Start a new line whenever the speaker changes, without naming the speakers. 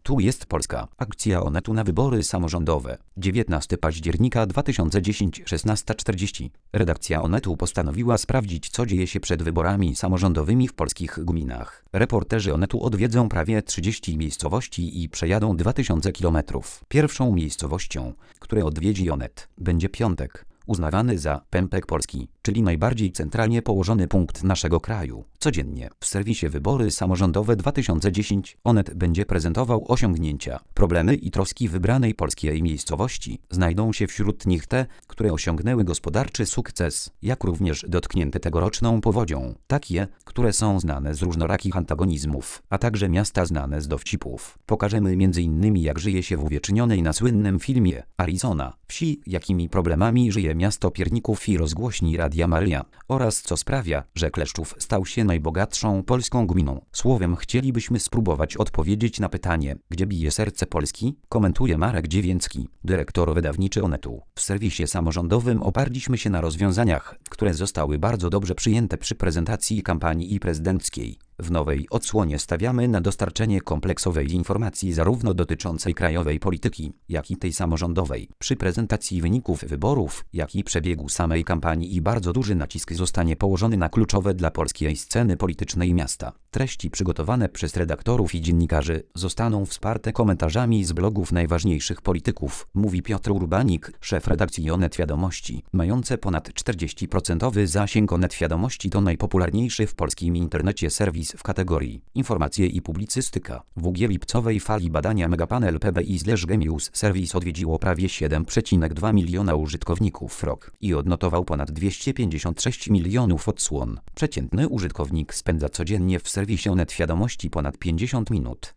Tu jest Polska. Akcja Onetu na wybory samorządowe. 19 października 2010 16:40. Redakcja Onetu postanowiła sprawdzić, co dzieje się przed wyborami samorządowymi w polskich gminach. Reporterzy Onetu odwiedzą prawie 30 miejscowości i przejadą 2000 km. Pierwszą miejscowością, które odwiedzi Onet, będzie Piątek, uznawany za pępek Polski, czyli najbardziej centralnie położony punkt naszego kraju. Codziennie w serwisie Wybory Samorządowe 2010 Onet będzie prezentował osiągnięcia, problemy i troski wybranej polskiej miejscowości. Znajdą się wśród nich te, które osiągnęły gospodarczy sukces, jak również dotknięte tegoroczną powodzią. Takie, które są znane z różnorakich antagonizmów, a także miasta znane z dowcipów. Pokażemy m.in. jak żyje się w uwiecznionej na słynnym filmie Arizona wsi, jakimi problemami żyje miasto pierników i rozgłośni Radia Maryja oraz co sprawia, że Kleszczów stał się najbogatszą polską gminą. Słowem, chcielibyśmy spróbować odpowiedzieć na pytanie, gdzie bije serce Polski, komentuje Marek Dziewięcki, dyrektor wydawniczy Onetu. W serwisie samorządowym oparliśmy się na rozwiązaniach, które zostały bardzo dobrze przyjęte przy prezentacji kampanii prezydenckiej. W nowej odsłonie stawiamy na dostarczenie kompleksowej informacji zarówno dotyczącej krajowej polityki, jak i tej samorządowej. Przy prezentacji wyników wyborów, jak i przebiegu samej kampanii i bardzo duży nacisk zostanie położony na kluczowe dla polskiej sceny politycznej miasta. Treści przygotowane przez redaktorów i dziennikarzy zostaną wsparte komentarzami z blogów najważniejszych polityków, mówi Piotr Urbanik, szef redakcji Onet Wiadomości. Mające ponad 40% zasięg Onet Wiadomości to najpopularniejszy w polskim internecie serwis w kategorii Informacje i publicystyka. W lipcowej fali badania Megapanel PBI/Gemius serwis odwiedziło prawie 7,2 miliona użytkowników rok i odnotował ponad 256 milionów odsłon. Przeciętny użytkownik spędza codziennie w serwisie Onet Wiadomości ponad 50 minut.